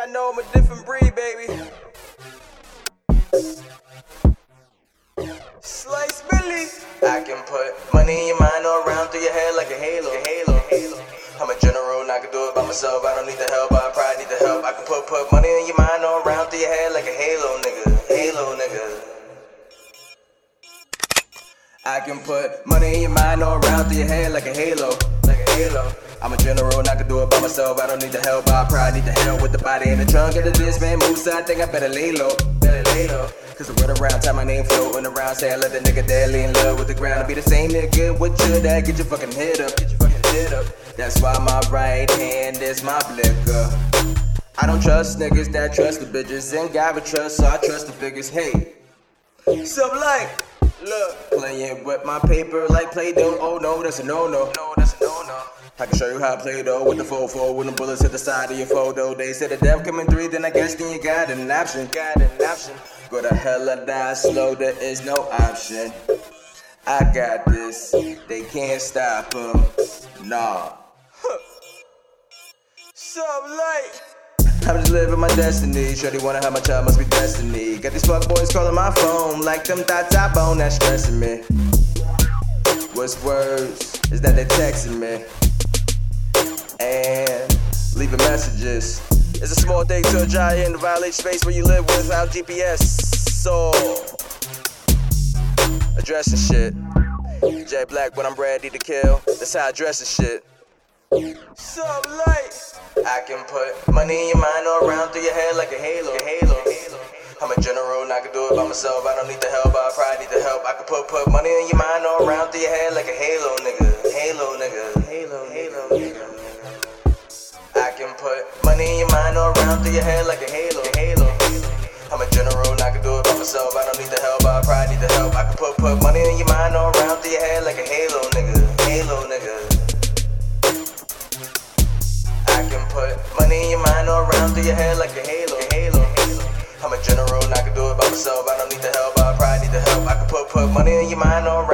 know I'm a different breed, baby. Slice Billy. I can put money in your mind or around through your head like a halo. I'm a general and I can do it by myself. I don't need the help, I probably need the help. I can put money in your mind or around through your head like a halo, nigga. I can put money in your mind or around through your head like a halo. I'm a general and I can do it by myself. I don't need the help, I probably need the help with the body in the trunk of the this man moves, so I think I better lay low. Cause the word around, time my name floating around, say I let the nigga deadly in love with the ground. I be the same nigga with you that get your fucking head up. That's why my right hand is my blicker. I don't trust niggas that trust the bitches, ain't got a trust, so I trust the figures. Hey, sup like, look, playing with my paper like Play-Doh. Oh no, that's a no-no. I can show you how I play though with the 4-4 when the bullets hit the side of your photo. They said the death come in 3, then I guess then you got an option. Go to hell or die slow, there is no option. I got this, they can't stop him, nah. So late. I'm just living my destiny. Shorty wanna have my child, must be destiny. Got these fuck boys calling my phone like them thoughts I bone, that's stressing me. What's worse is that they texting me and leaving messages. It's a small thing to a giant to violate space where you live without GPS. So addressing shit. J Black when I'm ready to kill. That's how I dress and shit. So late. I can put money in your mind or around through your head like a halo. I'm a general and I can do it by myself. I don't need the help, I probably need the help. I can put money in your mind or around through your head like a halo, nigga. I can put money in your mind or around through your head like a halo. I'm a general and I can do it by myself. I don't need the help, I probably need the help. I can put money in your mind or around through your head like a halo, nigga. I can put money in your mind or around through your head like a halo. I'm a general and I can do it by myself. I don't need the help, I probably need the help. I can put money in your mind or